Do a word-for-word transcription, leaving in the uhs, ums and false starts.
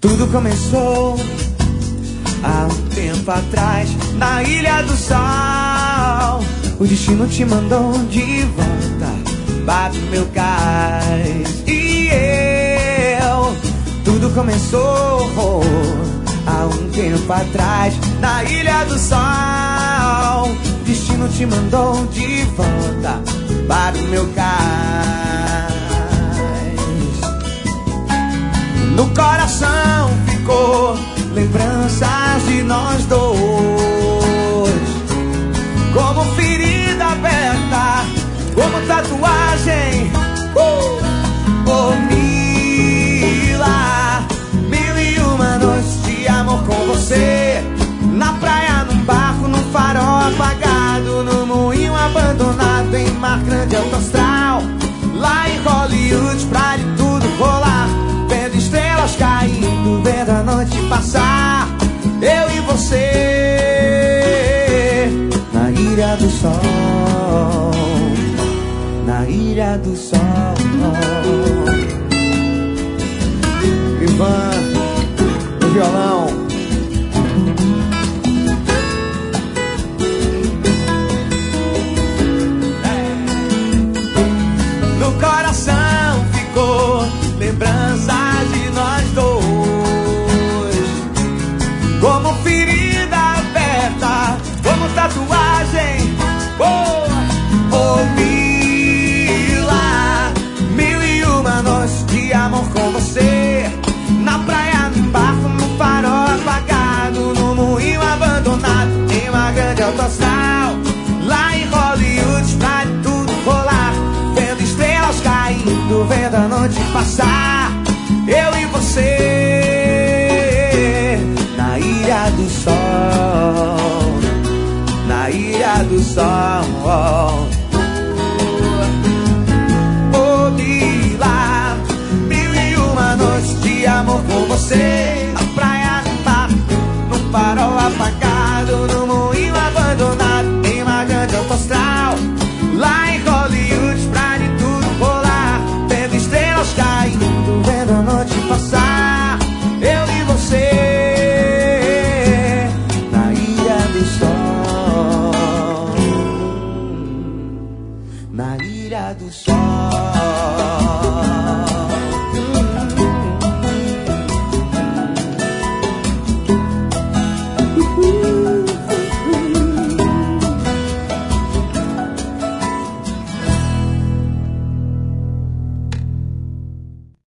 Tudo começou há um tempo atrás, na Ilha do Sol. O destino te mandou de volta para o meu cais. E eu, tudo começou há um tempo atrás, na Ilha do Sol. O destino te mandou de volta para o meu cais. No coração ficou lembranças de nós dois, como ferida aberta, como tatuagem. uh! Oh, Mila, mil e uma noites de amor com você, na praia, num barco, num farol apagado, no moinho abandonado, em mar grande alto astral, lá em Hollywood, pra de tudo rolar, vendo estrelas caindo, vendo a noite passar, eu e você, na Ilha do Sol, na Ilha do Sol. Ivan, no violão. No coração ficou lembranças de nós dois, como ferida aberta, como tatuagem. Oh, oh, Mila, mil e uma noites de amor com você, na praia, num barco, num farol apagado, no moinho abandonado, em uma grande alto astral, lá em Hollywood, pra de tudo rolar, vendo estrelas caindo, vendo a noite passar, eu e você, na Ilha do Sol, na Ilha do Sol. Oh, Mila, mil e uma noites de amor com você,